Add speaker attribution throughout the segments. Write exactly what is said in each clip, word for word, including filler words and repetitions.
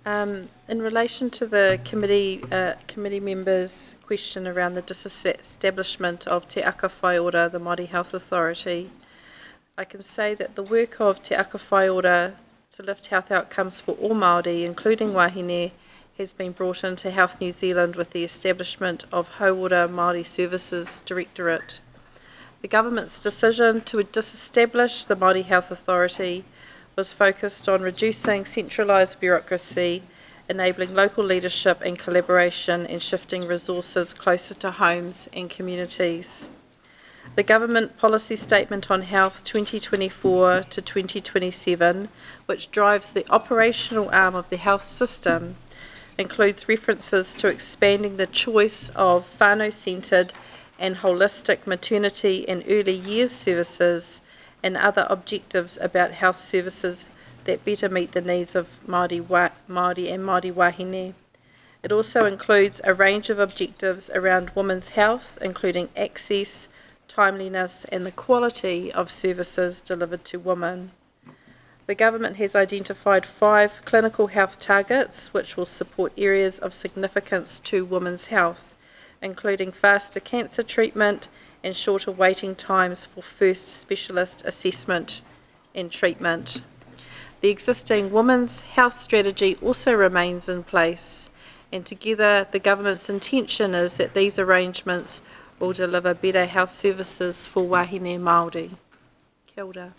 Speaker 1: Um, in relation to the committee uh, committee members' question around the disestablishment of Te Aka Whai Ora, the Māori Health Authority, I can say that the work of Te Aka Whai Ora to lift health outcomes for all Māori, including wahine, has been brought into Health New Zealand with the establishment of Hauora Māori Services Directorate. The government's decision to disestablish the Māori Health Authority was focused on reducing centralised bureaucracy, enabling local leadership and collaboration, and shifting resources closer to homes and communities. The Government Policy Statement on Health twenty twenty-four to twenty twenty-seven, which drives the operational arm of the health system, includes references to expanding the choice of whānau-centred and holistic maternity and early years services and other objectives about health services that better meet the needs of Māori, wa- Māori and Māori wahine. It also includes a range of objectives around women's health, including access, timeliness and the quality of services delivered to women. The government has identified five clinical health targets which will support areas of significance to women's health, including faster cancer treatment and shorter waiting times for first specialist assessment and treatment. The existing Women's Health Strategy also remains in place, and together the government's intention is that these arrangements will deliver better health services for wahine Māori. Kia ora.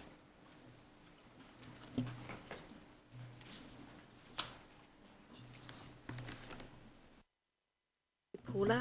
Speaker 1: Paula.